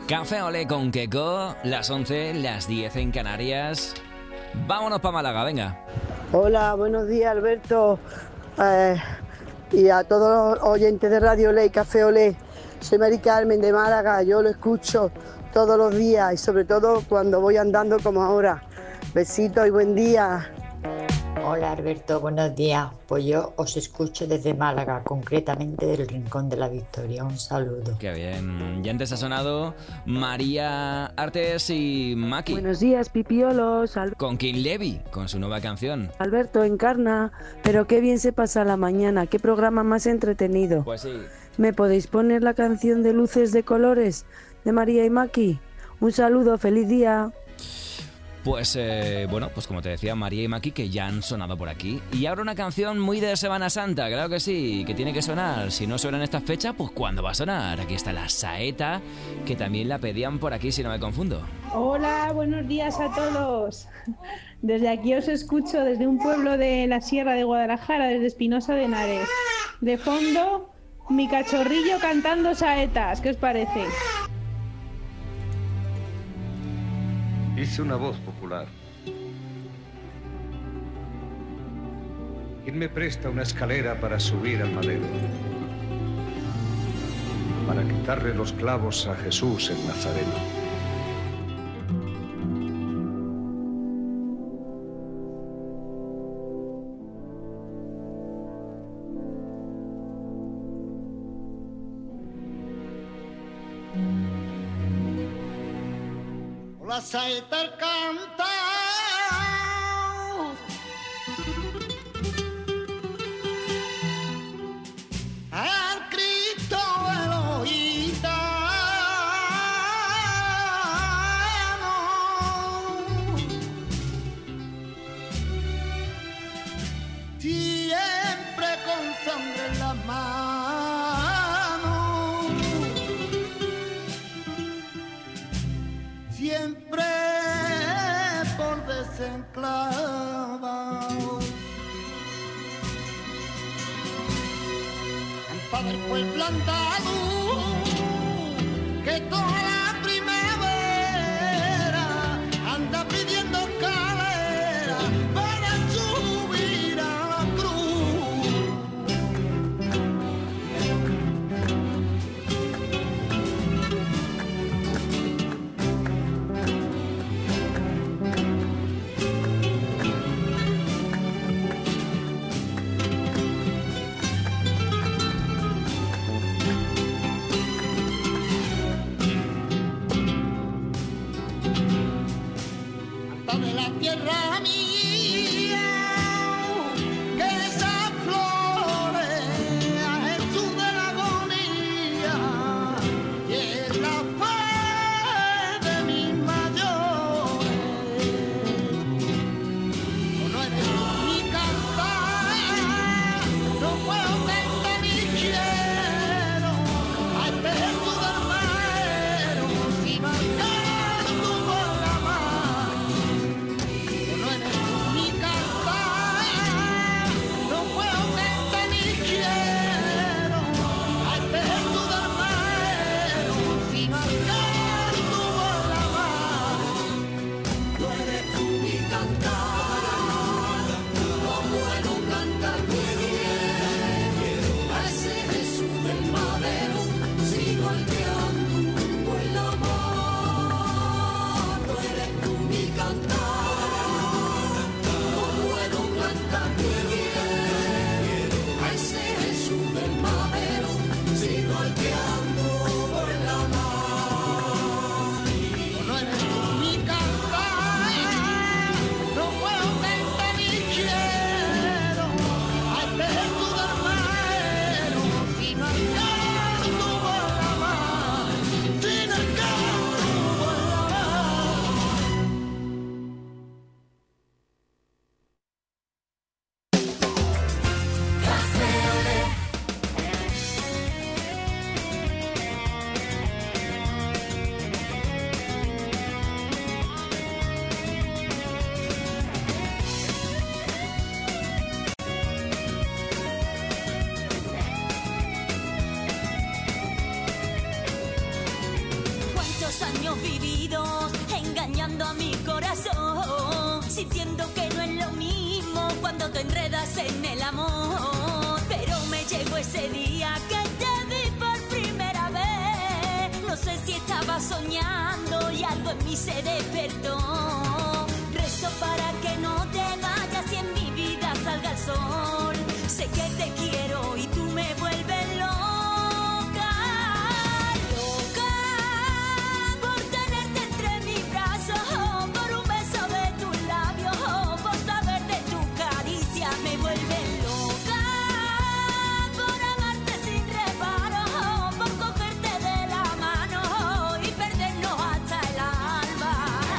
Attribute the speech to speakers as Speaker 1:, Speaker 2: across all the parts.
Speaker 1: Café Olé con Keko, las 11, las 10 en Canarias. Vámonos para Málaga, venga.
Speaker 2: Hola, buenos días, Alberto. Y a todos los oyentes de Radio Olé y Café Olé. Soy Mari Carmen de Málaga, yo lo escucho todos los días y sobre todo cuando voy andando como ahora. Besitos y buen día.
Speaker 3: Hola Alberto, buenos días. Pues yo os escucho desde Málaga, concretamente del Rincón de la Victoria. Un saludo.
Speaker 1: Qué bien. Y antes ha sonado María Artes y Maki.
Speaker 4: Buenos días, pipiolos.
Speaker 1: Con King Levy, con su nueva canción.
Speaker 4: Alberto, encarna, pero qué bien se pasa la mañana. Qué programa más entretenido.
Speaker 1: Pues sí.
Speaker 4: ¿Me podéis poner la canción de Luces de Colores de María y Maki? Un saludo, feliz día.
Speaker 1: Pues bueno, pues como te decía, María y Maki, que ya han sonado por aquí. Y ahora una canción muy de Semana Santa, claro que sí, que tiene que sonar. Si no suena en esta fecha, pues ¿cuándo va a sonar? Aquí está la saeta, que también la pedían por aquí, si no me confundo.
Speaker 5: Hola, buenos días a todos. Desde aquí os escucho desde un pueblo de la Sierra de Guadalajara, desde Espinosa de Henares. De fondo, mi cachorrillo cantando saetas, ¿qué os parece?
Speaker 6: Hice una voz popular. ¿Quién me presta una escalera para subir al madero? Para quitarle los clavos a Jesús el Nazareno.
Speaker 7: La saeta canta al Cristo Elohita, siempre con sangre en las manos, siempre por desenclavado. Padre fue el plantado que toda la primavera anda pidiendo escalera para subir a la cruz.
Speaker 8: sintiendo que no es lo mismo cuando te enredas en el amor. Pero me llegó ese día que te vi por primera vez. No sé si estaba soñando y algo en mí se despertó. Rezo para que no te vayas y en mi vida salga el sol. Sé que te quiero y tú me vuelves loca, loca por tenerte entre mis brazos, por un beso de tus labios, por saber de tu caricia. Me vuelves loca por amarte sin reparo, por cogerte de la mano y perdernos hasta el alba.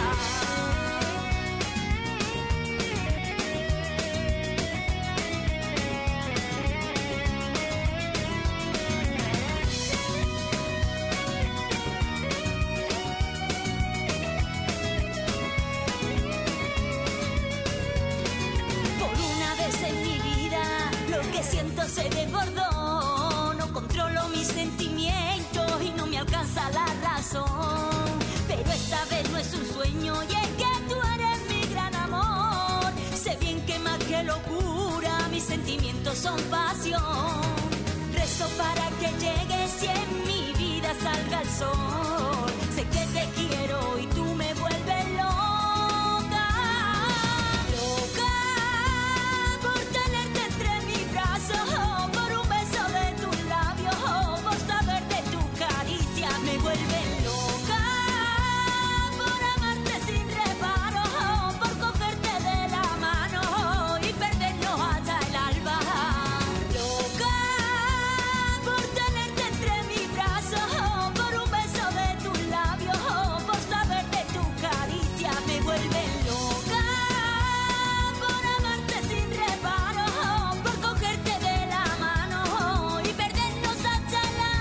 Speaker 8: Siento se desbordó, no controlo mis sentimientos y no me alcanza la razón. Pero esta vez no es un sueño y es que tú eres mi gran amor. Sé bien que más que locura mis sentimientos son pasión. Rezo para que llegues y en mi vida salga el sol. Sé que te quiero y tú me vuelves loca, loca por tenerte entre mis brazos, por un beso de tus labios, por saber de tu caricia. Me vuelves loca por amarte sin reparo, por cogerte de la mano y perdernos hasta el alba. Loca por tenerte entre mis brazos, por un beso de tus labios, por saber de tu caricia. Me vuelves loca por amarte sin reparo, por cogerte de la mano y perdernos hasta el alba.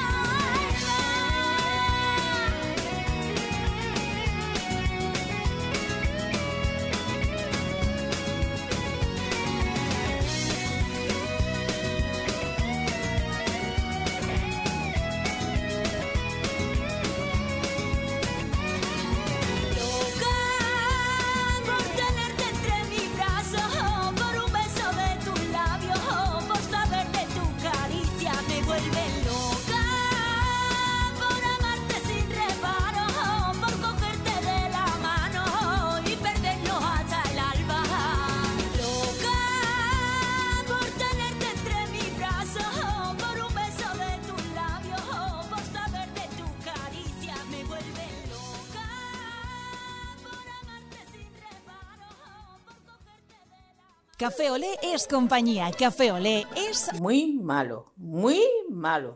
Speaker 8: Loca por tenerte entre mis brazos, por un beso de tus labios, por saber de tu caricia. Me vuelves loca por amarte sin reparo, por cogerte de la mano y perdernos hasta el alba. Loca por tenerte entre mis brazos, por un beso de tus labios, por saber de tu caricia. Me vuelves loca por amarte sin reparo, por cogerte de la mano.
Speaker 9: Café Olé es compañía. Café Olé es
Speaker 10: Muy malo, muy malo.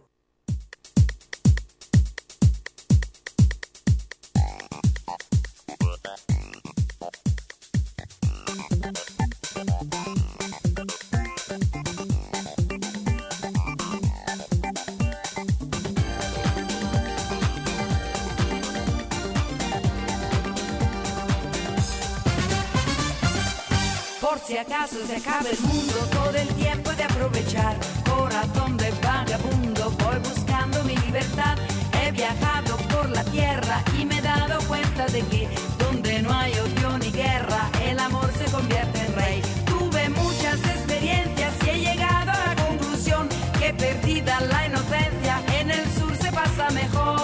Speaker 11: Por si acaso se acaba el mundo, todo el tiempo de aprovechar. Corazón de vagabundo, voy buscando mi libertad. He viajado por la tierra y me he dado cuenta de que donde no hay odio ni guerra, el amor se convierte en rey. Tuve muchas experiencias y he llegado a la conclusión que perdida la inocencia, en el sur se pasa mejor.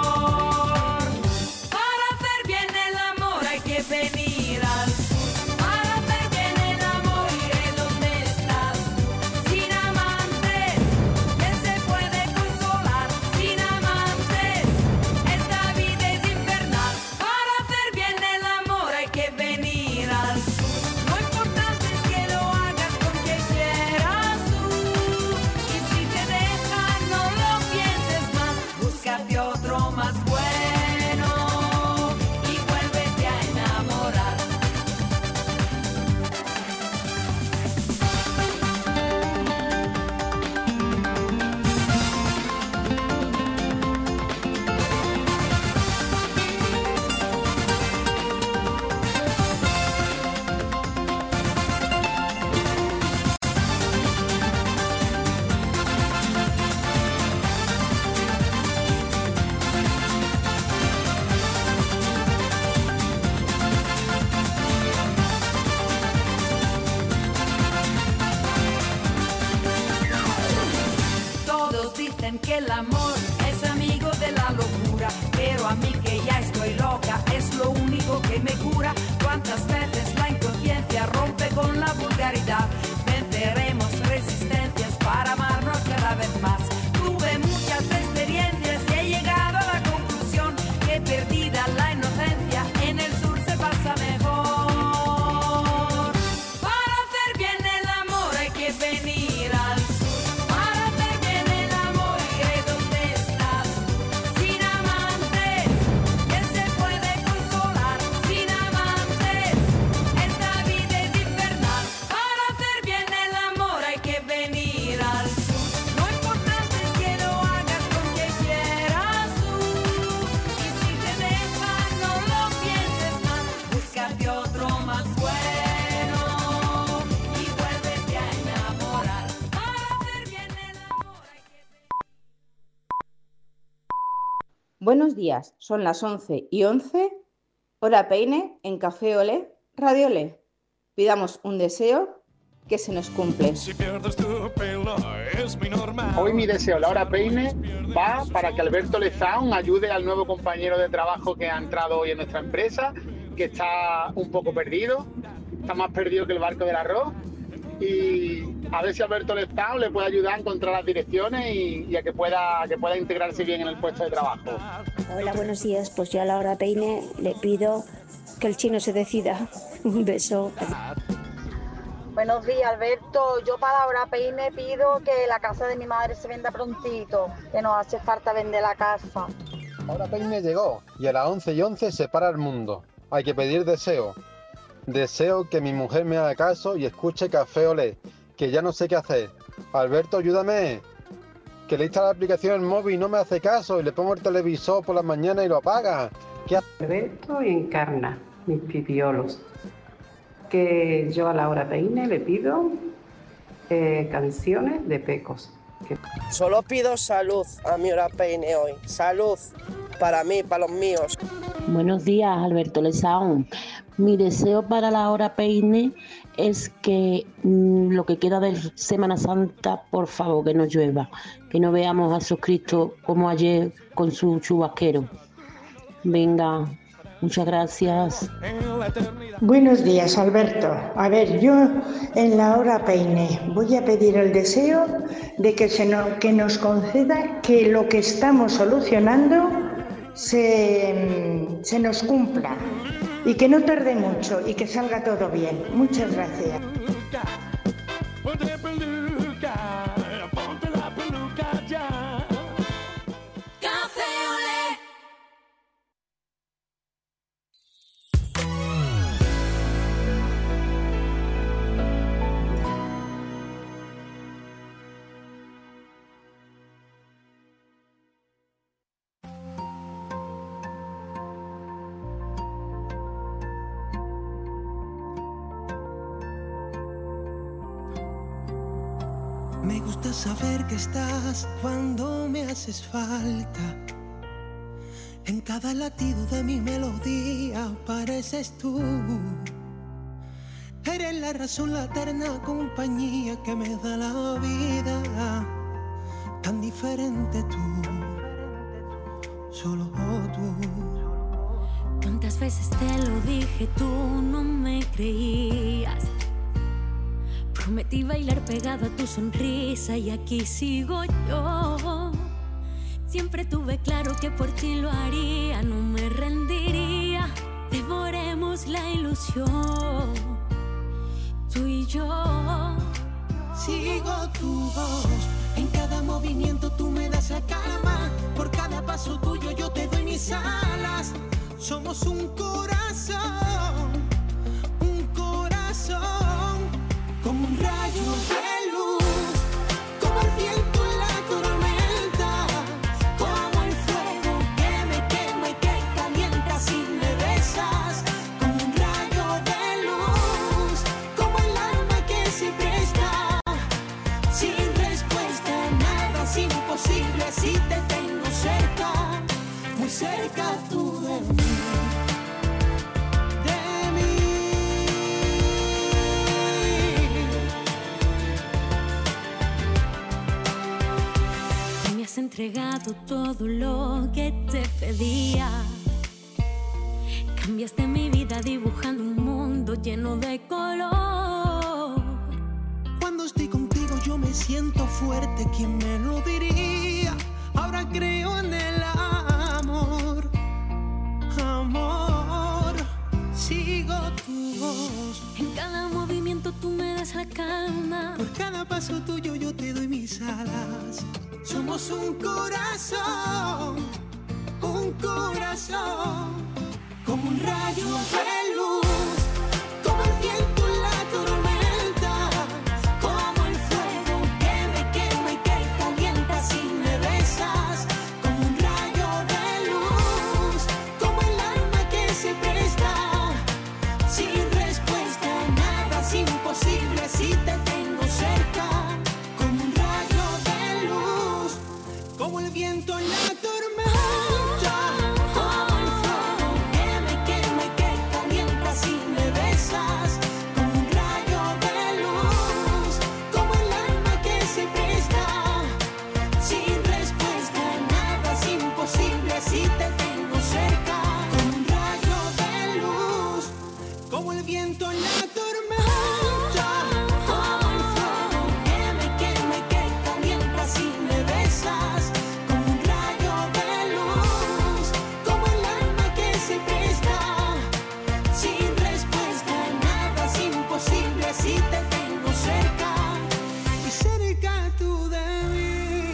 Speaker 11: Para hacer bien el amor hay que venir al sur. Para hacer bien el amor iré donde estás. Sin amantes, ¿quién se puede consolar? Sin amantes, esta vida es infernal. Para hacer bien el amor hay que venir al sur. No importa que el amor es amigo de la locura, pero a mí que ya estoy loca es lo único que me cura. Cuántas veces la inconsciencia rompe con la vulgaridad. Venceremos resistencias para amarnos cada vez más. Tuve muchas experiencias y he llegado a la conclusión que perdida la inocencia en el sur se pasa mejor. Para hacer bien el amor hay que venir al sur. Para hacer bien el amor iré donde estás tú. Sin amantes, ¿quién se puede consolar? Sin amantes, esta vida es infernal. Para hacer bien el amor hay que venir al sur. Lo importante es que lo hagas con quien quieras tú. Y si te dejan no lo pienses más, búscate otro más bueno y vuélvete a enamorar. Para hacer bien el amor hay que...
Speaker 10: Buenos días, son las 11:11, hora Peine, en Café Olé, Radio Olé. Pidamos un deseo que se nos cumple.
Speaker 12: Si pierdes tu pelo es mi normal.
Speaker 13: Hoy mi deseo, la hora Peine, va para que Alberto Lezaun ayude al nuevo compañero de trabajo que ha entrado hoy en nuestra empresa, que está un poco perdido, está más perdido que el barco del arroz, y a ver si Alberto Lezaun le puede ayudar a encontrar las direcciones y a que pueda integrarse bien en el puesto de trabajo.
Speaker 14: Hola, buenos días. Pues yo a la hora Peine le pido que el chino se decida. Un beso.
Speaker 15: Buenos días, Alberto. Yo para la hora Peine pido que la casa de mi madre se venda prontito, que nos hace falta vender la casa.
Speaker 16: Ahora Peine llegó y a las 11:11 se para el mundo. Hay que pedir deseo. Deseo que mi mujer me haga caso y escuche Café Olé, que ya no sé qué hacer. Alberto, ayúdame. Que le instala la aplicación en el móvil y no me hace caso y le pongo el televisor por la mañana y lo apaga. ¿Qué hace?
Speaker 17: Alberto y Encarna, mis pipiolos. Que yo a la hora Peine le pido canciones de Pecos.
Speaker 18: Solo pido salud a mi hora Peine hoy. Salud para mí, para los míos.
Speaker 19: Buenos días, Alberto Lezaun. Mi deseo para la hora Peine es que lo que queda de Semana Santa, por favor, que no llueva. Que no veamos a Jesucristo como ayer con su chubasquero. Venga, muchas gracias.
Speaker 20: Buenos días, Alberto. A ver, yo en la hora Peine voy a pedir el deseo de que nos conceda que lo que estamos solucionando se nos cumpla y que no tarde mucho y que salga todo bien. Muchas gracias.
Speaker 21: Me gusta saber que estás cuando me haces falta. En cada latido de mi melodía apareces tú. Eres la razón, la eterna compañía que me da la vida. Tan diferente tú, solo tú.
Speaker 8: ¿Cuántas veces te lo dije, tú no me creías? Prometí bailar pegado a tu sonrisa y aquí sigo yo. Siempre tuve claro que por ti lo haría, no me rendiría. Devoremos la ilusión, tú y yo.
Speaker 21: Sigo tu voz, en cada movimiento tú me das la calma. Por cada paso tuyo yo te doy mis alas. Somos un corazón, como un rayo de luz, como el viento en la tormenta, como el fuego que me quema y que calienta si me besas, como un rayo de luz, como el alma que se presta, sin respuesta, nada es imposible si te tengo cerca, muy cerca tú de mí.
Speaker 8: entregado todo lo que te pedía. Cambiaste mi vida dibujando un mundo lleno de color.
Speaker 21: Cuando estoy contigo yo me siento fuerte, ¿quién me lo diría? Ahora creo en el amor, amor. Sigo tu voz.
Speaker 8: En cada movimiento tú me das la calma.
Speaker 21: Por cada paso tuyo yo te doy mis alas. Somos un corazón, como un rayo de luz, como el viento en la tormenta, como el fuego que me quema y que calienta si me besas, como un rayo de luz, como el alma que se presta, sin respuesta, nada es imposible si te tengo cerca, como un rayo de luz, como el viento en la tormenta. Si te tengo cerca, como un rayo de luz, como el viento en la tormenta, como el fuego que me quema y que calienta si me besas, como un rayo de luz, como el alma que se presta, sin respuesta, nada es imposible si te tengo cerca, y cerca tú de mí.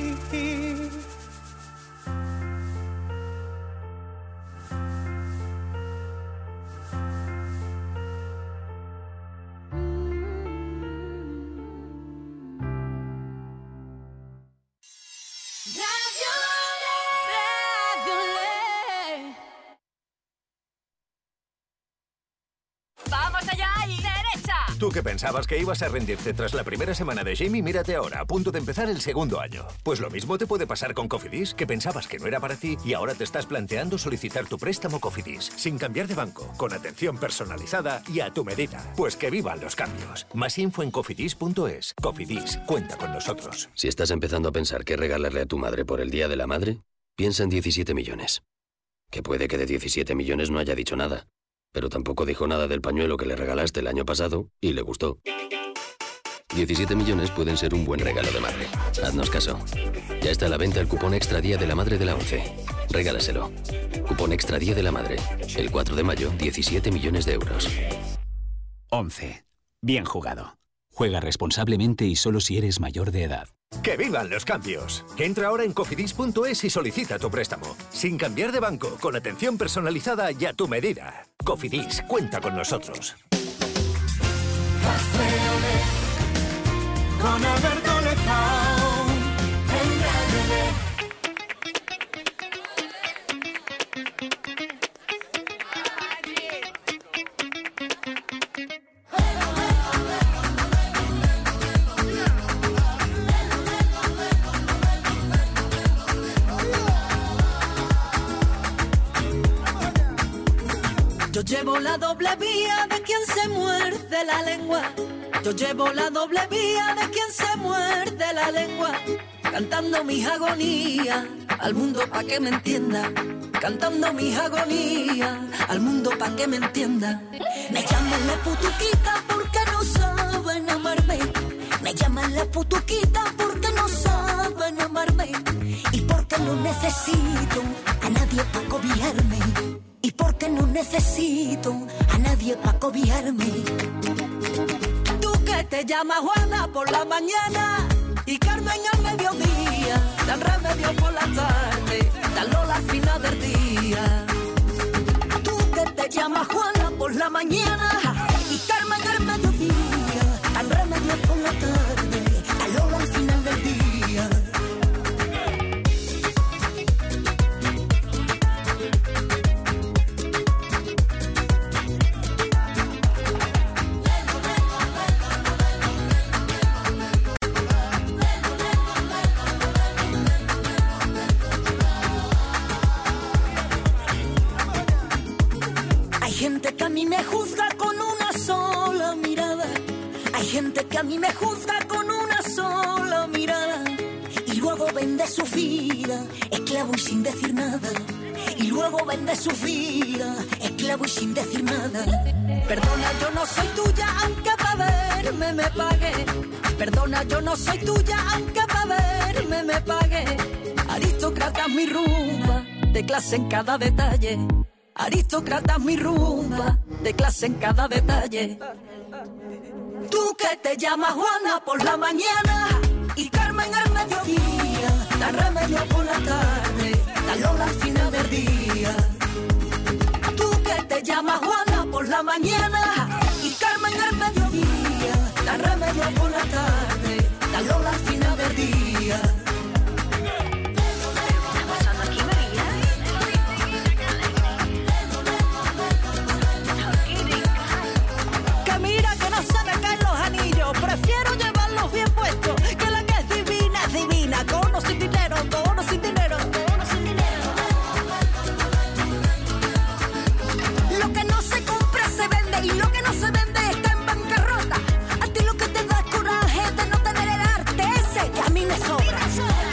Speaker 2: ¡Vamos allá y derecha!
Speaker 22: Tú que pensabas que ibas a rendirte tras la primera semana de Jamie, mírate ahora, a punto de empezar el segundo año. Pues lo mismo te puede pasar con Cofidis, que pensabas que no era para ti y ahora te estás planteando solicitar tu préstamo Cofidis, sin cambiar de banco, con atención personalizada y a tu medida. Pues que vivan los cambios. Más info en cofidis.es. Cofidis, cuenta con nosotros.
Speaker 23: Si estás empezando a pensar qué regalarle a tu madre por el Día de la Madre, piensa en 17 millones. Que puede que de 17 millones no haya dicho nada, pero tampoco dijo nada del pañuelo que le regalaste el año pasado y le gustó. 17 millones pueden ser un buen regalo de madre. Haznos caso. Ya está a la venta el cupón Extra Día de la Madre de la ONCE. Regálaselo. Cupón Extra Día de la Madre. El 4 de mayo, 17 millones de euros.
Speaker 24: 11. Bien jugado. Juega responsablemente y solo si eres mayor de edad.
Speaker 22: ¡Que vivan los cambios! Entra ahora en cofidis.es y solicita tu préstamo. Sin cambiar de banco, con atención personalizada y a tu medida. Cofidis, cuenta con nosotros.
Speaker 21: Café Olé, con Alberto Lezao, en Radio Olé. Yo llevo la doble vía de quien se muerde la lengua. Yo llevo la doble vía de quien se muerde la lengua. Cantando mis agonías al mundo pa' que me entienda. Cantando mis agonías al mundo pa' que me entienda. Me llaman la putuquita porque no saben amarme. Me llaman la putuquita porque no saben amarme. Y porque no necesito a nadie pa' cobijarme. Y porque no necesito a nadie pa' cobijarme. Tú que te llamas Juana por la mañana y Carmen al mediodía, dan Remedio por la tarde, dan Lola al final del día. Tú que te llamas Juana por la mañana y Carmen al mediodía, dan Remedio por la tarde, dan Lola al final del día. Hay gente que a mí me juzga con una sola mirada. Hay gente que a mí me juzga con una sola mirada. Y
Speaker 8: luego vende su vida, esclavo y sin decir nada. Y luego vende su vida, esclavo y sin decir nada. Perdona, yo no soy tuya, aunque para verme me pague. Perdona, yo no soy tuya, aunque para verme me pague. Aristócrata mi rumba, de clase en cada detalle. Aristócrata mi rumba, de clase en cada detalle. Tú que te llamas Juana por la mañana y Carmen al mediodía, dan Remedio por la tarde, dan Lola al final del día. Tú que te llamas Juana por la mañana y Carmen al mediodía, dan Remedio por la tarde, dan Lola al final del día. Que mira que no se me caen los anillos, prefiero llevarlos bien puestos, que la que es divina, con o sin dinero, con o sin dinero, con o sin dinero. Lo que no se compra se vende y lo que no se vende está en bancarrota. A ti lo que te da es coraje de no tener el arte ese que a mí me sobra.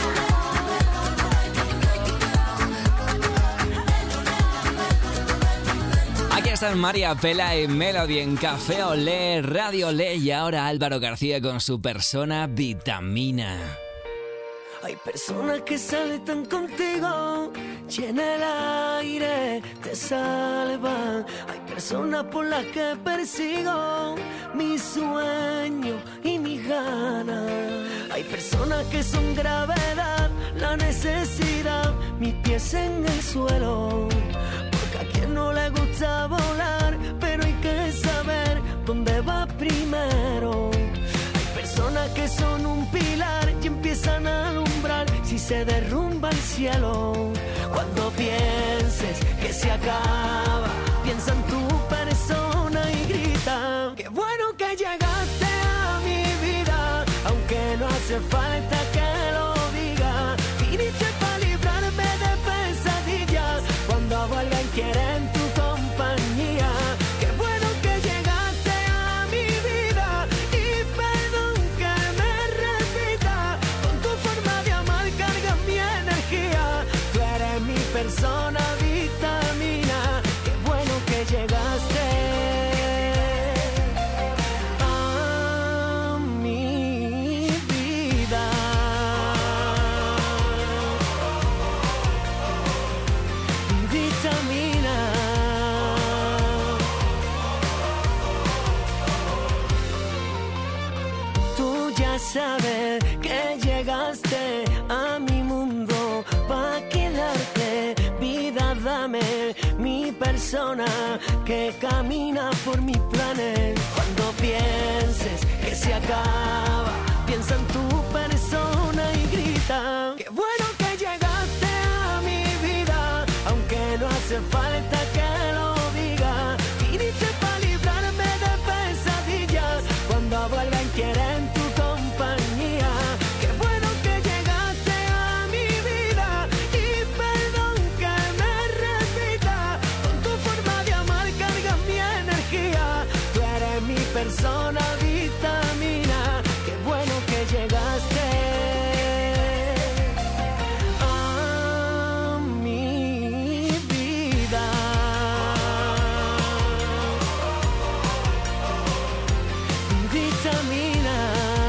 Speaker 1: Aquí están María Pela y Melody en Café Olé, Radio Olé, y ahora Álvaro García con su persona Vitamina.
Speaker 3: Hay personas que salen contigo, llena el aire, te salvan. Hay personas por las que persigo mi sueño y mis ganas. Hay personas que son gravedad, la necesidad, mis pies en el suelo. Porque a quien no le gusta volar, pero hay que saber dónde va primero. Personas que son un pilar y empiezan a alumbrar si se derrumba el cielo. Cuando pienses que se acaba, piensa en tu persona y grita: qué bueno que llegaste a mi vida, aunque no hace falta que lo diga. Viniste para librarme de pesadillas cuando alguien quiere en tu compañía. Qué bueno que llegaste a mi vida y perdón que me repita. Con tu forma de amar cargas mi energía. Tú eres mi persona vitamina. Qué bueno que llegaste a mi vida. Vitamina. Tú ya sabes que llegaste a mi mundo pa' quedarte. Vida, dame mi persona que camina por mis planes. Cuando pienses que se acaba, piensa en tu persona y grita: qué bueno que llegaste a mi vida, aunque no hace falta que lo diga. Viniste para librarme de pesadillas cuando alguien quiere en tu compañía. Qué bueno que llegaste a mi vida y perdón que me repita. Con tu forma de amar cargas mi energía. Tú eres mi persona vitamina. Qué bueno que llegaste a mi vida. Vitamina.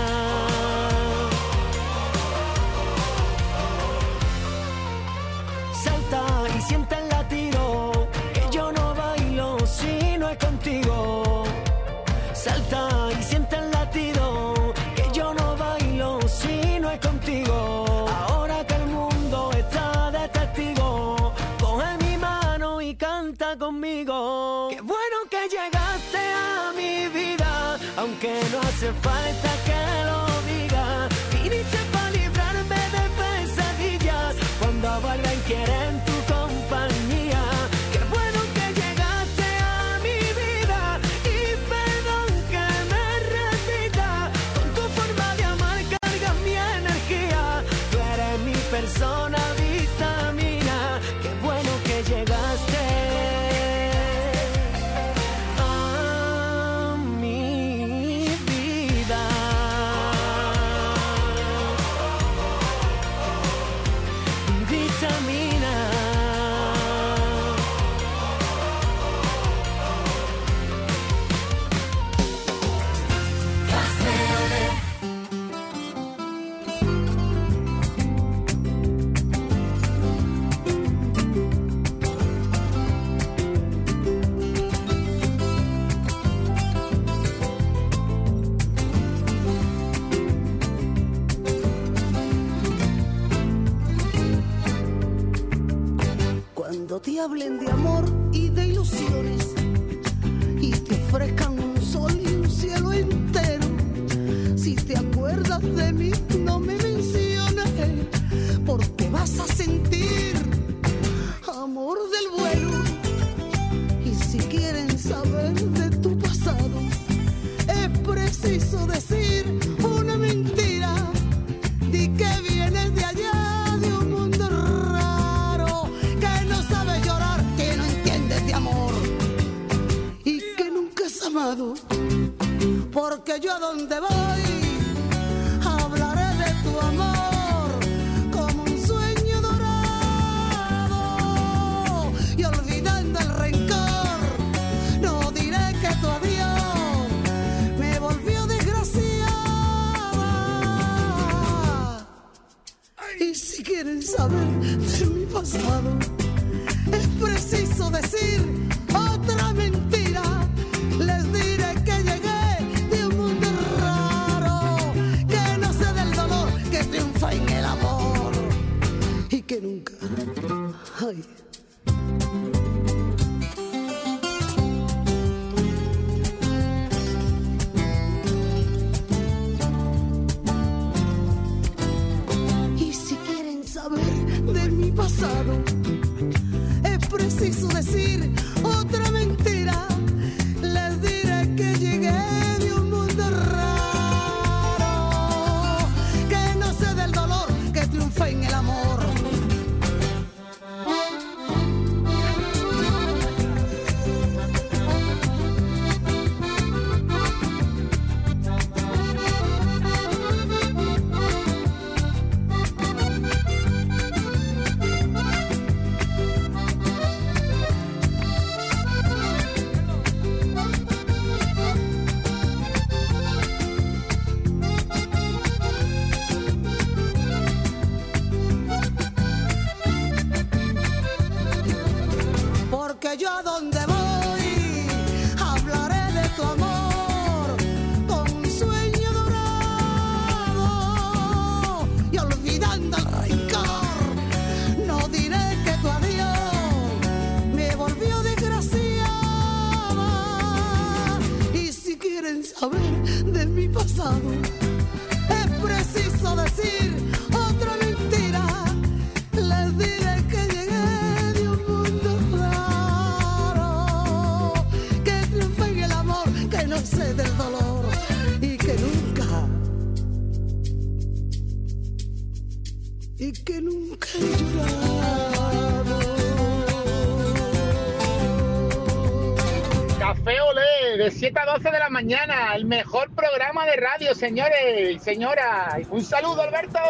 Speaker 3: Salta y siente el latido, que yo no bailo si no es contigo. Salta y siente el latido, que yo no bailo si no es contigo. Ahora que el mundo está de testigo, coge mi mano y canta conmigo. Qué bueno que llegaste a mi vida, aunque no hace falta que lo diga. Viniste para librarme de pesadillas cuando alguien quiere en tu compañía. Qué bueno que llegaste a mi vida y perdón que me repita. Con tu forma de amar cargas mi energía. Tú eres mi persona vitamina. Qué bueno que llegaste a mi vida. cuando te hablen de amor y de ilusiones y te ofrezcan un sol y un cielo entero. Si te acuerdas de mí, no me menciones, porque vas a sentir amor del bueno. Y si quieren saber de tu pasado, es preciso decir una mentira. Di que vienes de allá, de un mundo raro, que no sabe llorar, que no entiendes de amor y que nunca has amado. Porque yo a donde voy hablaré de tu amor como un sueño dorado, y olvidando el rencor no diré que tu adiós me volvió desgraciada. Y si quieren saber de mi pasado, es preciso decir otra mentira. Les diré que llegué de un mundo raro, que no sé del dolor que triunfa en el amor y que nunca, ay, y si quieren saber de mi pasado, es preciso decir otra mentira. Les diré que llegué de un mundo raro, que no sé del dolor que triunfa en el amor. Porque yo a donde voy hablaré de tu amor con un sueño dorado, y olvidando el rencor no diré que tu adiós me volvió desgraciada. Y si quieren saber de mi pasado, es preciso decir otra mentira. Les diré que llegué de un mundo raro, que triunfa en el amor, que no sé del dolor y que nunca he llorado.
Speaker 13: Café Olé, de 7 a 12 de la mañana, el mejor programa de radio, señores y señoras. Un saludo, Alberto.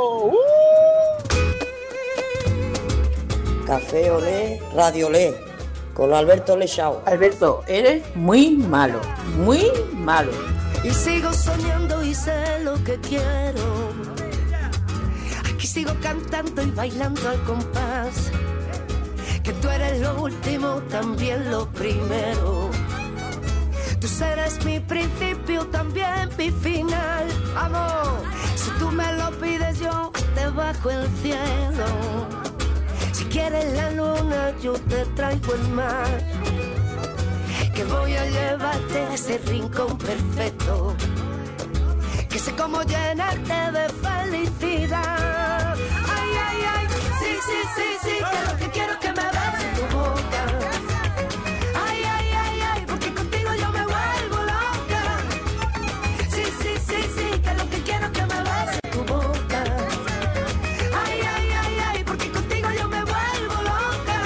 Speaker 18: Café Olé, Radio Olé, con Alberto Lechao. Alberto, eres muy malo, muy malo.
Speaker 3: Y sigo soñando y sé lo que quiero. Aquí sigo cantando y bailando al compás. Que tú eres lo último, también lo primero. Tú serás mi principio, también mi final. Amor, si tú me lo pides yo te bajo el cielo. Si quieres la luna yo te traigo el mar. Que voy a llevarte a ese rincón perfecto, que sé cómo llenarte de felicidad. Ay, ay, ay, sí, sí, sí, sí, que lo que quiero es que me beses tu boca. Ay, ay, ay, ay, porque contigo yo me vuelvo loca. Sí, sí, sí, sí, que lo que quiero es que me beses tu boca. Ay, ay, ay, ay, porque contigo yo me vuelvo loca.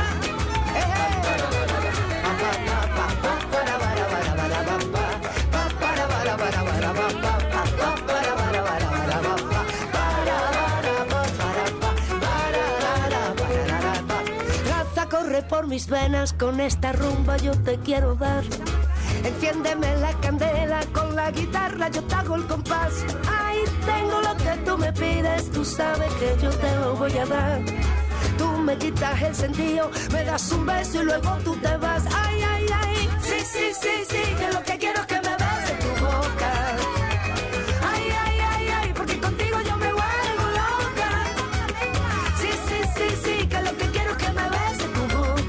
Speaker 3: Corre por mis venas, con esta rumba yo te quiero dar. Enciéndeme la candela, con la guitarra yo te hago el compás. Ay, tengo lo que tú me pides, tú sabes que yo te lo voy a dar. Tú me quitas el sentido, me das un beso y luego tú te vas. Ay, ay, ay, sí, sí, sí, sí, que lo que quiero es que me beses tu boca. Ay, ay, ay, ay, porque contigo yo me vuelvo loca. Sí, sí, sí, sí, que lo que quiero es que me beses tu boca.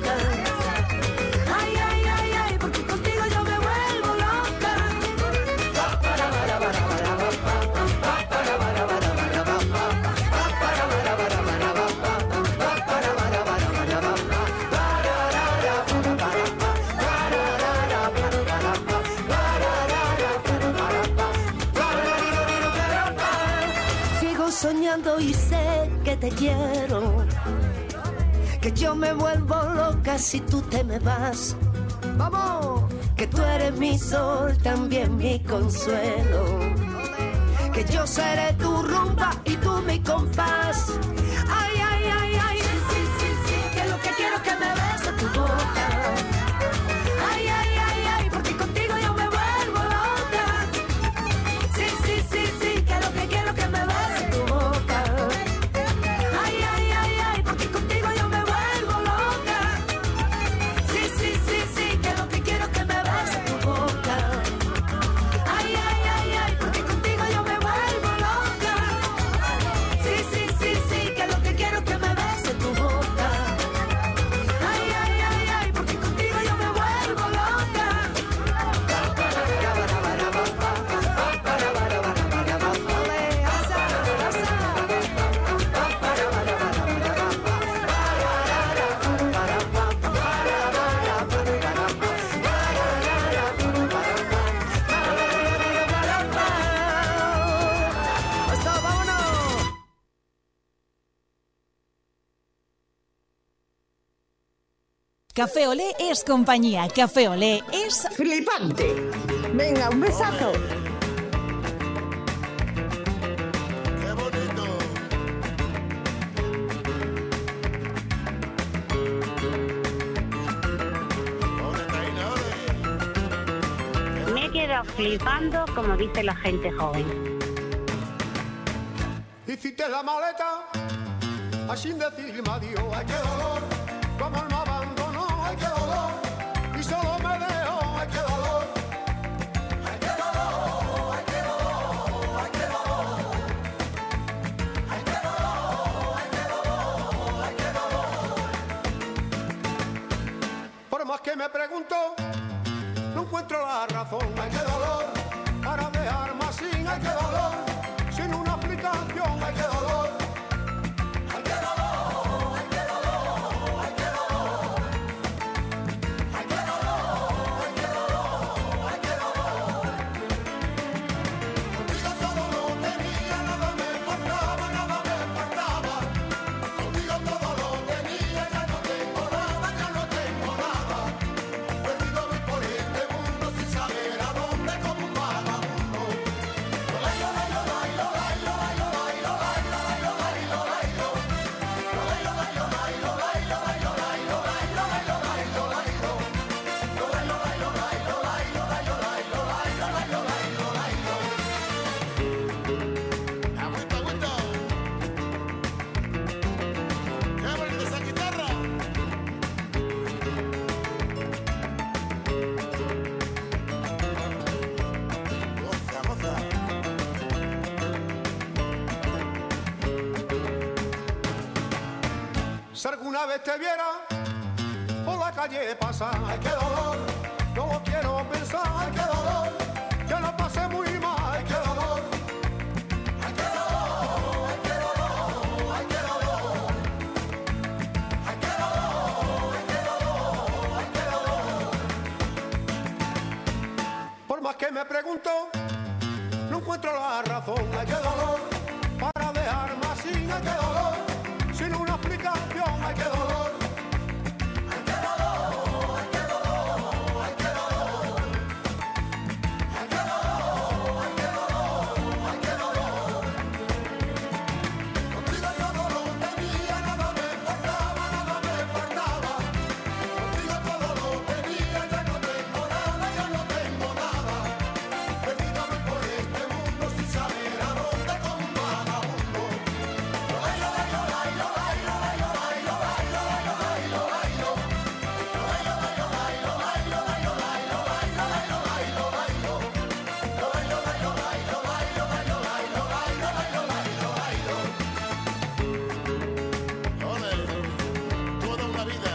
Speaker 3: vivo soñando y sé que te quiero, que yo me vuelvo loca si tú te me vas. ¡Vamos! Que tú eres mi sol, también mi consuelo, que yo seré tu rumba y tú mi compás. Ay, ay, ay, ay, sí, sí, sí, sí, que lo que quiero es que me beses tu boca. Ay, ay, ay, ay, porque contigo yo me vuelvo loca. Sí, sí, sí, sí, que lo que quiero es que me beses tu boca. Ay, ay, ay, ay, porque contigo yo me vuelvo loca. Sí, sí, sí, sí, que lo que quiero es que me beses tu boca. Ay, ay, ay, ay, porque contigo yo me vuelvo loca. Sí, sí, sí, sí, que lo que quiero es que me beses tu boca. Ay, ay, ay, ay, porque contigo yo me vuelvo loca.
Speaker 9: Café Olé es compañía. Café Olé es
Speaker 18: flipante. Venga, un besazo.
Speaker 4: Me he quedado flipando, como dice la gente joven.
Speaker 12: Hiciste la maleta, sin decirme adiós. Ay, qué dolor, como él me abandonó. Ay, qué dolor, y solo me dejó. Ay, qué dolor, ay, qué dolor, ay, qué dolor, ay, qué dolor, ay, qué dolor, ay, qué dolor, ay, qué dolor. Por más que me pregunto, no encuentro la razón. Ay, qué dolor, para dejarme así. Ay, qué dolor, sin una explicación. Ay, qué dolor. Si alguna vez te viera por la calle pasar, ay, qué dolor, no lo quiero pensar. Ay, qué dolor, que lo pasé muy mal. Ay, qué dolor, ay, qué dolor, ay, qué dolor, ay, qué dolor, ay, qué dolor, ay, qué dolor, ay, qué dolor. Por más que me pregunto, no encuentro la razón. Ay, qué dolor, para dejarme así. Ay, qué dolor, sin una explicación. Ay, qué dolor, ay, qué dolor, ay, qué dolor, ay, qué dolor, ay, qué dolor, ay, qué dolor, ay, qué dolor. Contigo yo no lo tenía, nada me faltaba, nada me faltaba. Contigo todo lo tenía, ya no tengo nada, ya no tengo nada. Perdido por este mundo sin saber a dónde como un vagabundo. Toda una vida,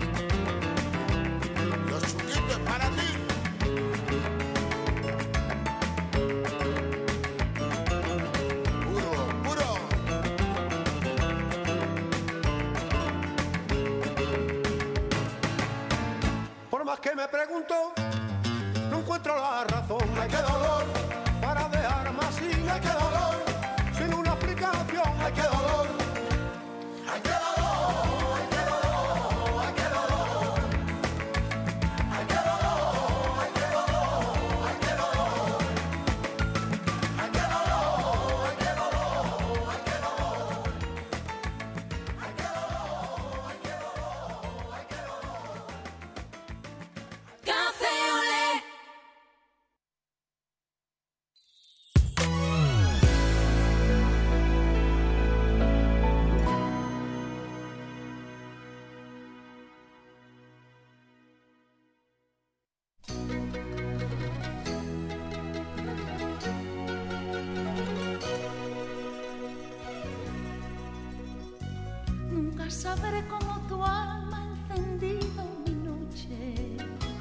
Speaker 12: los chuquitos para ti. Puro, puro. Por más que me pregunto, no encuentro la razón. Ay, qué dolor, para dejarme así. Ay, qué dolor, sin una explicación.
Speaker 21: sabré cómo tu alma ha encendido mi noche.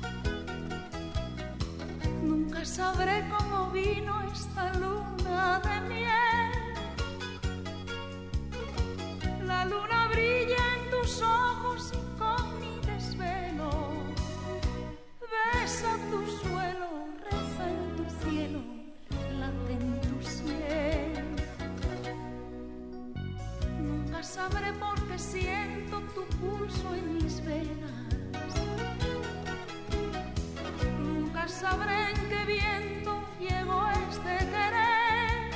Speaker 21: Nunca sabré cómo vino esta luna de miel. La luna brilla en tus ojos y con mi desvelo besa tu suelo, reza en tu cielo, late en tu sien. Nunca sabré por qué siento tu pulso en mis venas. Nunca sabré en qué viento llegó este querer.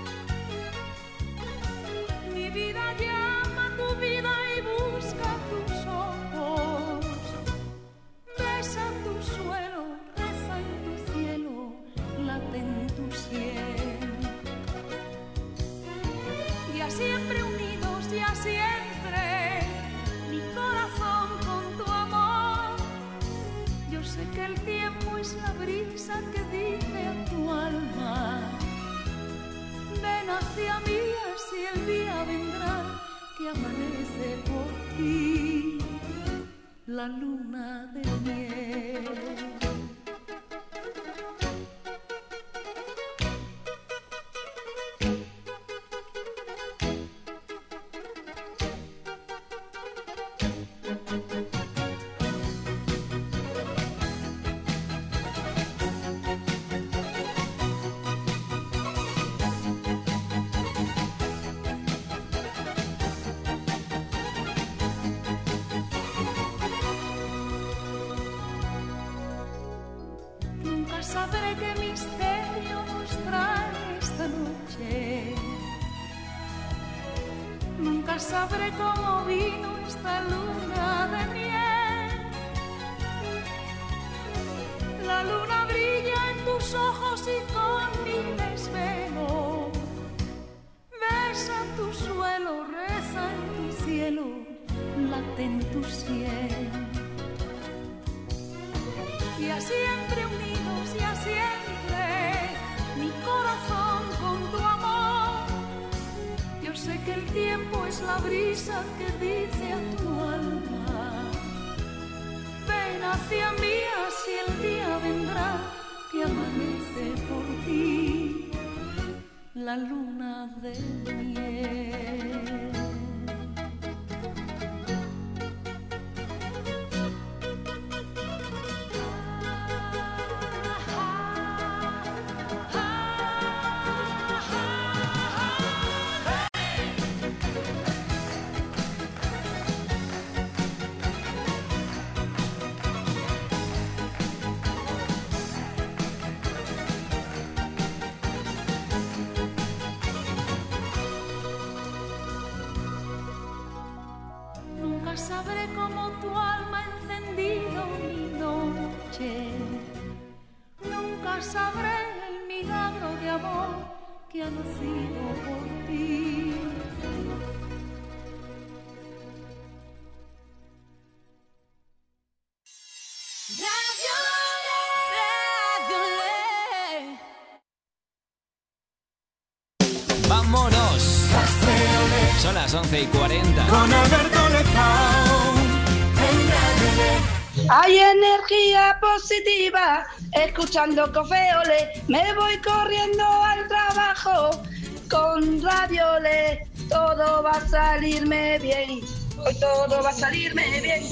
Speaker 21: Mi vida llama a tu vida y busca tus ojos. Besa tu suelo, reza en tu cielo, late en tu sien. Ya siempre unidos, ya siempre, mi corazón con tu amor. Yo sé que el tiempo es la brisa que dice a tu alma: ven hacia mí, así el día vendrá que amanece por ti, la luna de miel. Sabré qué misterio nos trae esta noche. Nunca sabré cómo vino esta luna de miel. La luna brilla en tus ojos y con mi desvelo besa tu suelo, reza en tu cielo, late en tu sien. Y a siempre unidos, y a siempre, mi corazón con tu amor. Yo sé que el tiempo es la brisa que dice a tu alma: ven hacia mí, así el día vendrá que amanece por ti, la luna de miel. Sabré cómo tu alma ha encendido mi noche. Nunca sabré el milagro de amor que ha nacido por ti.
Speaker 1: ¡Vámonos! Son las 11:40.
Speaker 21: Con Alberto Lezao.
Speaker 5: Hay energía positiva, escuchando Café Olé, me voy corriendo al trabajo. Con Radio Olé, todo va a salirme bien, hoy todo va a salirme bien.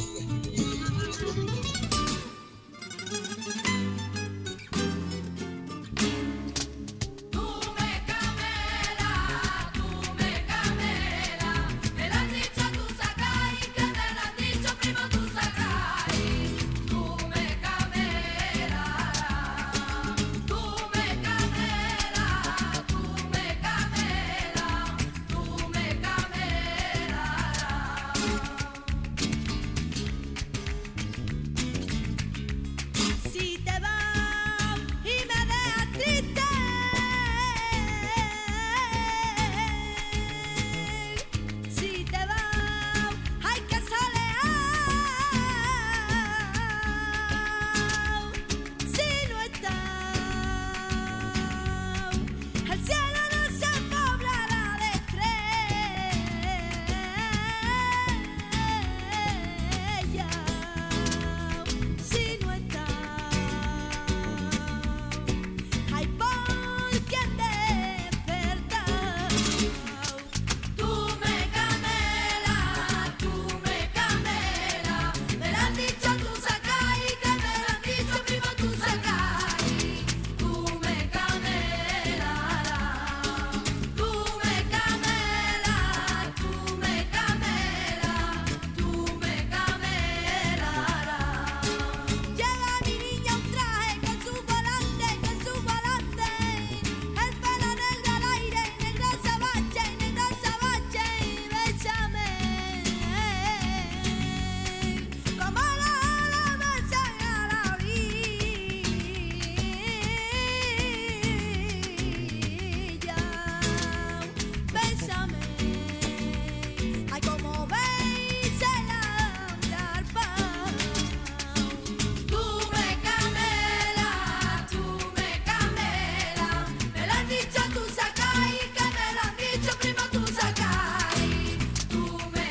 Speaker 21: prima tu sacai, tu me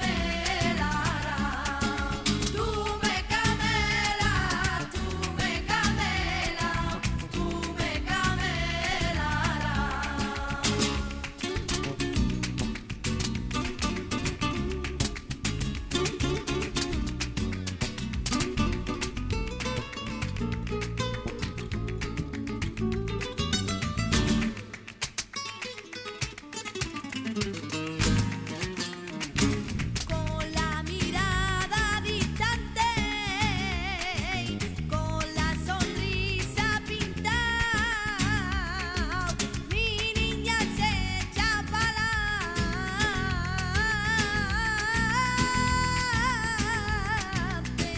Speaker 21: camelarás, tu me camelarás, tu me camelarás, tu me con la mirada distante, con la sonrisa pintada, mi niña se echa pa'lante.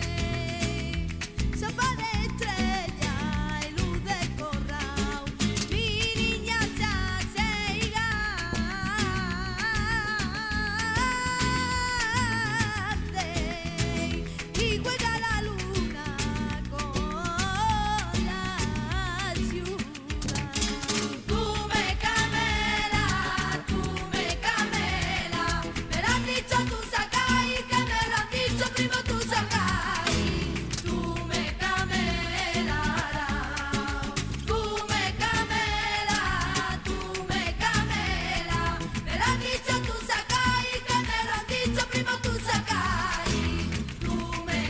Speaker 21: Sopa de estrella y luz de corral, mi niña se hace y juega la luna con la ciudad. Tú me camelas, me lo has dicho tú sacai, que me lo has dicho primo tú sacai. Tú me camelarás, tú me camelas, me lo has dicho tú sacai, que me lo has dicho primo tú sacai. Tú me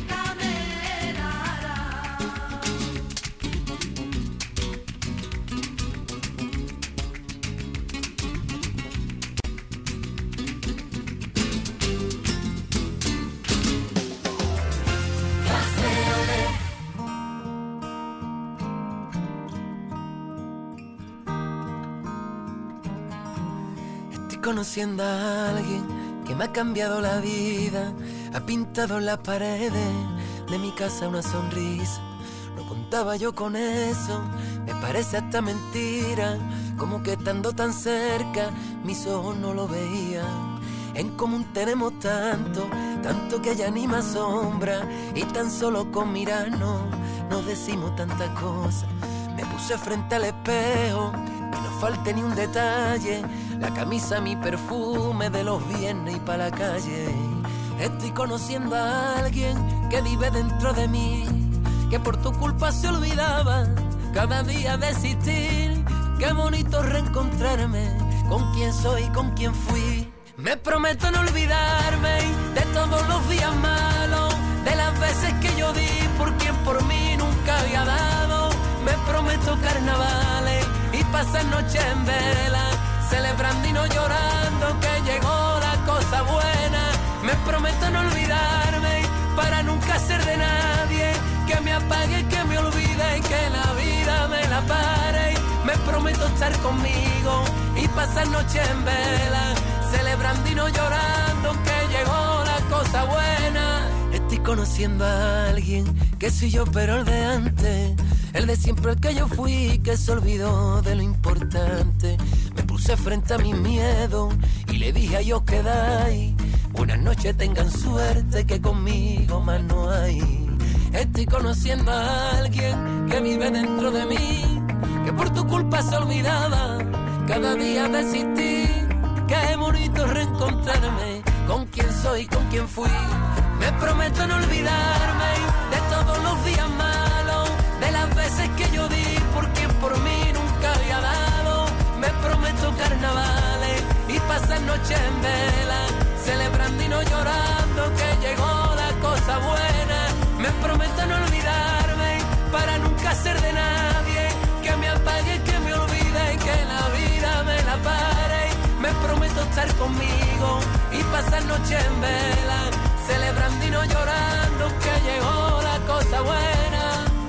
Speaker 3: Estoy conociendo a alguien que me ha cambiado la vida, ha pintado en las paredes de mi casa una sonrisa. No contaba yo con eso, me parece hasta mentira, como que estando tan cerca mis ojos no lo veían. En común tenemos tanto, tanto que ya ni me asombra, y tan solo con mirarnos nos decimos tantas cosas. Me puse frente al espejo, que no falte ni un detalle, la camisa, mi perfume de los viernes y pa' la calle. Estoy conociendo a alguien que vive dentro de mí, que por tu culpa se olvidaba cada día de existir. Qué bonito reencontrarme con quien soy, con quien fui. Me prometo no olvidarme de todos los días malos, de las veces que yo di por quien por mí nunca había dado. Me prometo carnavales y pasar noches en vela, celebrando y no llorando que llegó la cosa buena. Me prometo no olvidarme para nunca ser de nadie, que me apague, que me olvide y que la vida me la pare. Me prometo estar conmigo y pasar noches en vela, celebrando y no llorando que llegó la cosa buena. Estoy conociendo a alguien que soy yo pero el de antes, el de siempre, el que yo fui, que se olvidó de lo importante. Me puse frente a mis miedos y le dije a ellos quedáis, buenas noches, tengan suerte que conmigo más no hay. Estoy conociendo a alguien que vive dentro de mí, que por tu culpa se olvidaba cada día de existir. Qué bonito reencontrarme con quien soy, con quien fui. Me prometo no olvidarme de todos los días malos, de las veces que yo di por quien por mí nunca había dado. Me prometo carnavales y pasar noches en vela, celebrando y no llorando que llegó la cosa buena. Me prometo no olvidarme para nunca ser de nadie, que me apague, que me olvide y que la vida me la pare. Me prometo estar conmigo y pasar noche en vela, celebrando y no llorando que llegó la cosa buena.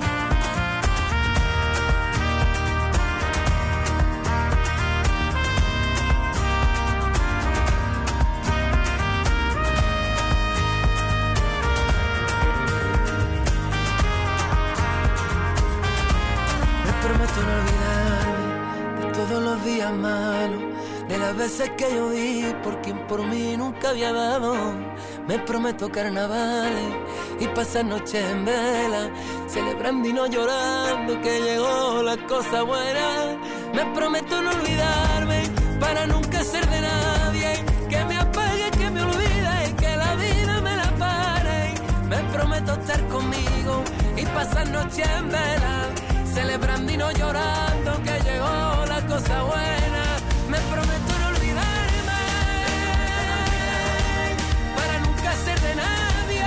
Speaker 3: Me prometo no olvidarme de todos los días malos, de las veces que yo di por quien por mí nunca había dado. Me prometo carnavales y pasar noches en vela, celebrando y no llorando que llegó la cosa buena. Me prometo no olvidarme para nunca noche en vela, celebrando y no llorando que llegó la cosa buena. Me prometo no olvidarme, para nunca ser de nadie.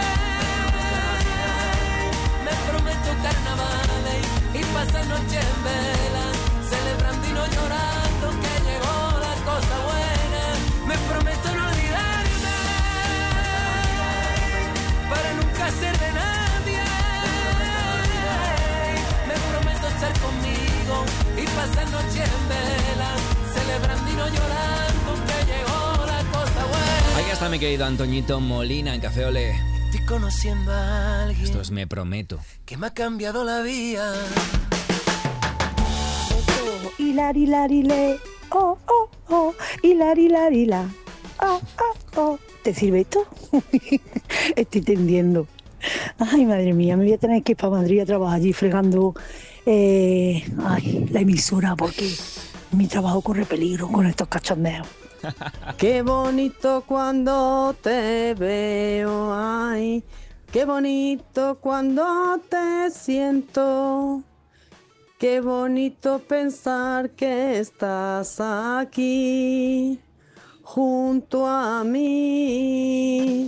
Speaker 3: Me prometo carnavales y pasar noche en vela, celebrando y no llorando que llegó la cosa buena. Me prometo no olvidarme, para nunca ser de nadie. Me prometo estar conmigo y pasar noche en vela, celebrando y no llorando que llegó la cosa buena.
Speaker 1: Ahí está mi querido Antoñito Molina en Café Olé.
Speaker 3: Estoy conociendo a alguien.
Speaker 1: Esto es Me Prometo.
Speaker 3: Que me ha cambiado la vida.
Speaker 6: Hilarilarile, oh, oh, oh, hilarilarila, oh, oh, oh. ¿Te sirve esto? Estoy tendiendo. Ay, madre mía, me voy a tener que ir para Madrid a trabajar allí fregando la emisora porque mi trabajo corre peligro con estos cachondeos.
Speaker 7: Qué bonito cuando te veo, ay, qué bonito cuando te siento, qué bonito pensar que estás aquí junto a mí.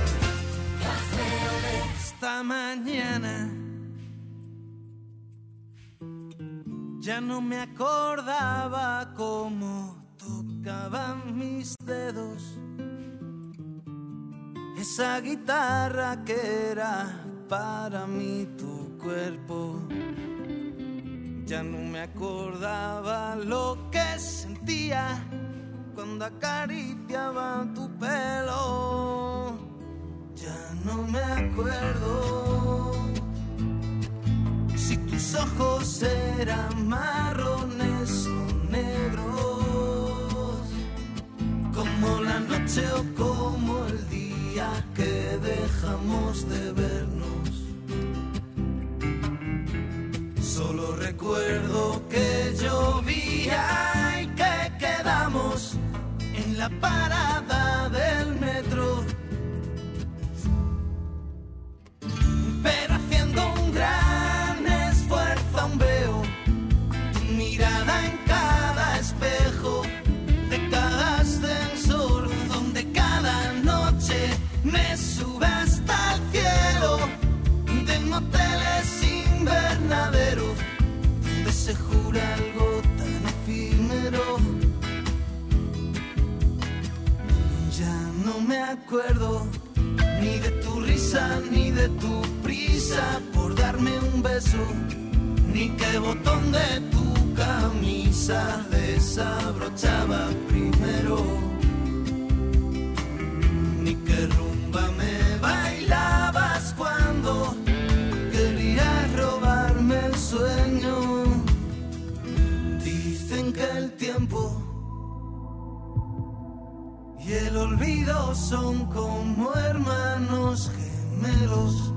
Speaker 3: Esta mañana ya no me acordaba cómo tocaban mis dedos esa guitarra que era para mí tu cuerpo. Ya no me acordaba lo que sentía cuando acariciaba tu pelo. Ya no me acuerdo si tus ojos eran marrones o negros, como la noche o como el día que dejamos de vernos. Solo recuerdo que llovía y que quedamos en la parada del metro, pero haciendo un gran esfuerzo aún veo tu mirada en cada espejo de cada ascensor, donde cada noche me sube hasta el cielo, de moteles invernaderos, donde se jura algo tan efímero. Ya no me acuerdo ni de tu risa, ni de tu prisa por darme un beso, ni qué botón de tu camisa desabrochaba primero, ni qué rumba me bailabas cuando querías robarme el sueño. Dicen que el tiempo y el olvido son como hermanos gemelos,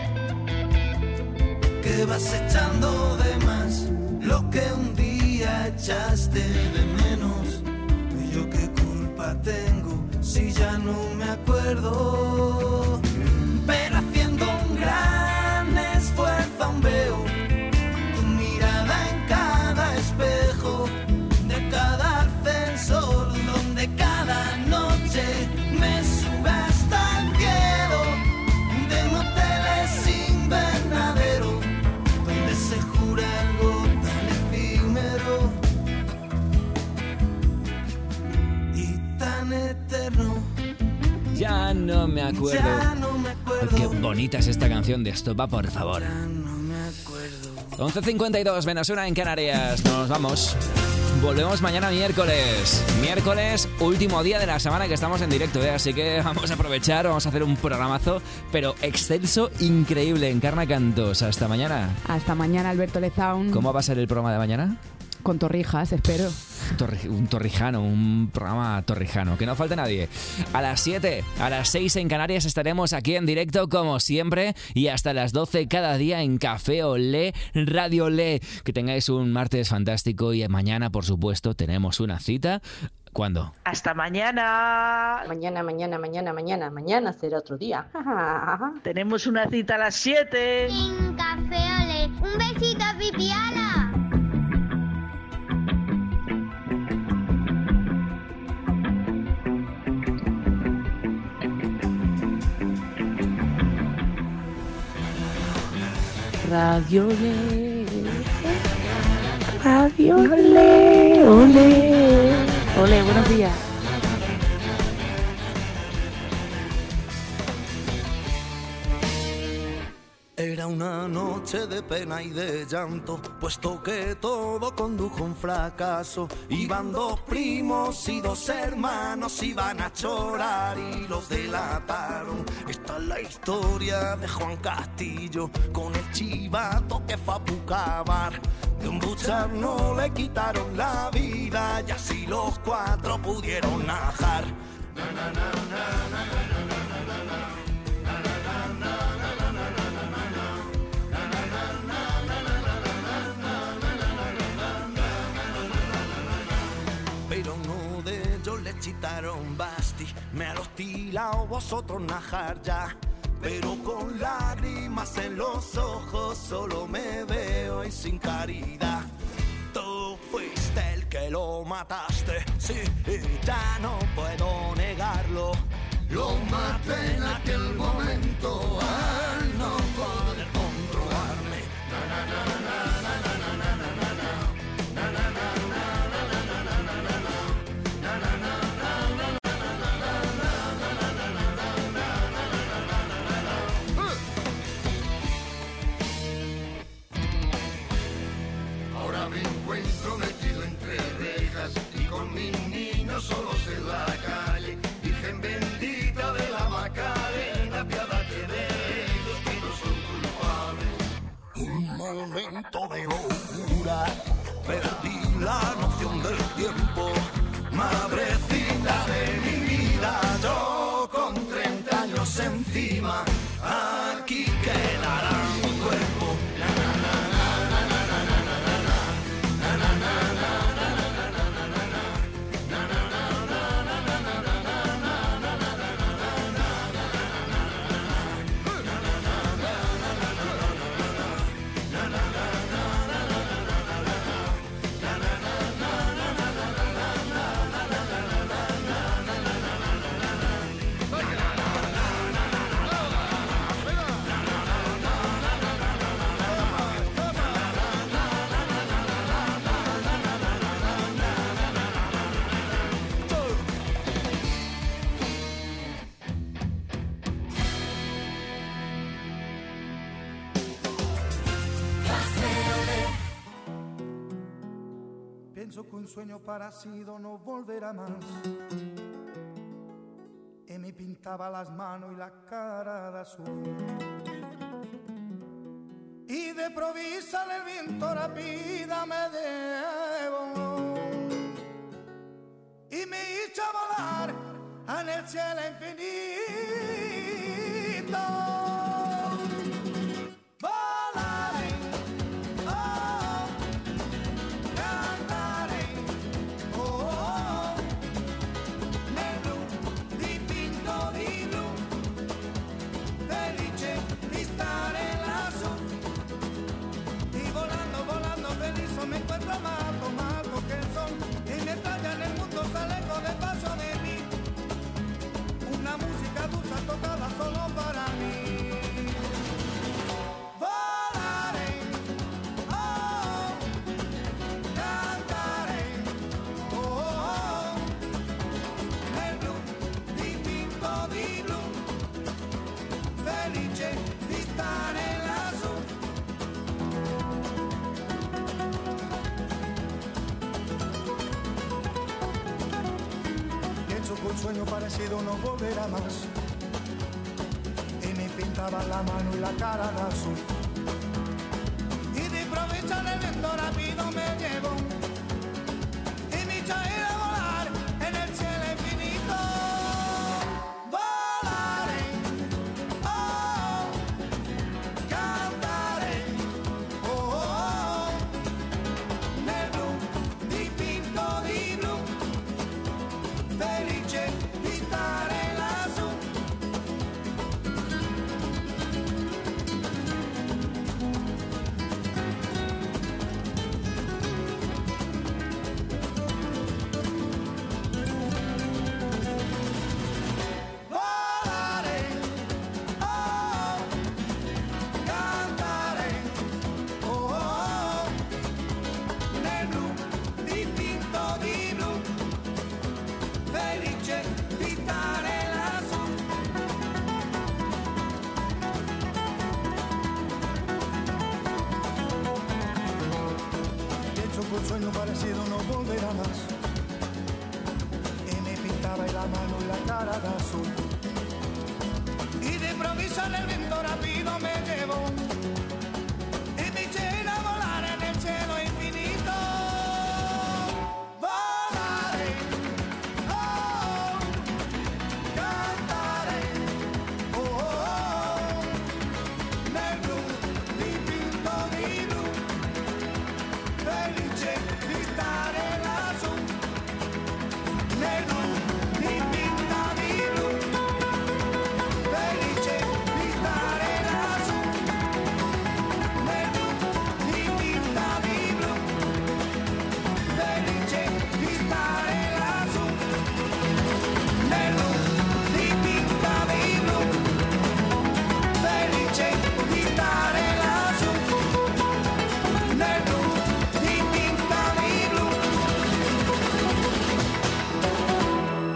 Speaker 3: que vas echando de más lo que un día echaste de menos. ¿Y yo qué culpa tengo si ya no me acuerdo? Pero haciendo un gran esfuerzo aún veo tu mirada en cada espejo de cada ascensor, donde cada noche me sube hasta el cielo, de moteles invernaderos, donde se jura algo tan efímero y tan eterno.
Speaker 1: Ya no me acuerdo.
Speaker 3: Ya no me acuerdo.
Speaker 1: Qué bonita es esta canción de Estopa, por favor. 11:52, menos una en Canarias. Nos vamos. Volvemos mañana miércoles. Miércoles, último día de la semana que estamos en directo, ¿eh? Así que vamos a aprovechar, vamos a hacer un programazo, pero excelso, increíble, en Carna Cantos. Hasta mañana.
Speaker 10: Hasta mañana, Alberto Lezaun.
Speaker 1: ¿Cómo va a ser el programa de mañana?
Speaker 10: Con torrijas, espero.
Speaker 1: Un torrijano, un programa torrijano. Que no falte nadie. A las 7, a las 6 en Canarias estaremos aquí en directo como siempre y hasta las 12 cada día en Café Olé, Radio Olé. Que tengáis un martes fantástico y mañana, por supuesto, tenemos una cita. ¿Cuándo?
Speaker 11: Hasta mañana.
Speaker 19: Mañana será otro día.
Speaker 11: Tenemos una cita a las 7.
Speaker 25: En Café Olé.
Speaker 14: besito, Pipiala.
Speaker 19: Radio Le.
Speaker 6: Radio Le, ole.
Speaker 19: Ole, buenos días.
Speaker 3: Era una noche de pena y de llanto, puesto que todo condujo a un fracaso. Iban dos primos y dos hermanos, iban a chorar y los delataron. Esta es la historia de Juan Castillo, con el chivato que fue a Pucabar. De un buchar no le quitaron la vida, y así los cuatro pudieron najar. Pero uno de ellos le chitaron basti, me ha hostilado vosotros najar ya. Pero con lágrimas en los ojos solo me veo y sin caridad. Tú fuiste el que lo mataste, sí, ya no puedo negarlo. Lo maté en aquel momento al no poder controlarme.
Speaker 12: Ahora me encuentro metido entre rejas y con mis niños solos en la calle. Virgen bendita de la Macarena, piádate de ellos que no son culpables.
Speaker 3: Un momento de locura, perdí la noción del tiempo. Madrecita de mi vida, yo con 30 años encima, aquí quedará mi cuerpo.
Speaker 12: Pienso que un sueño parecido no volverá más. Y me pintaba las manos y la cara de azul. Y de provisa el viento rápida me debo. Y me hizo volar en el cielo infinito. Me encuentro amado, más que el sol, y me estalla en el mundo, se alejo despacio de mí. Una música dulce tocada solo para mí. Volaré, oh, cantaré, oh, nel blu dipinto di blu, felice di stare lassù. Un sueño parecido no volverá más. Y me pintaba la mano y la cara de azul. Y de improviso en el viento rápido me llevo. Y me hizo ir a volar en el cielo infinito. Volaré, oh, cantaré, oh, nel blu dipinto di blu. Felice di stare lassù. parecido no volverá más. Y me pintaba la mano y la cara de azul. Y de improviso en el viento rápido me llevó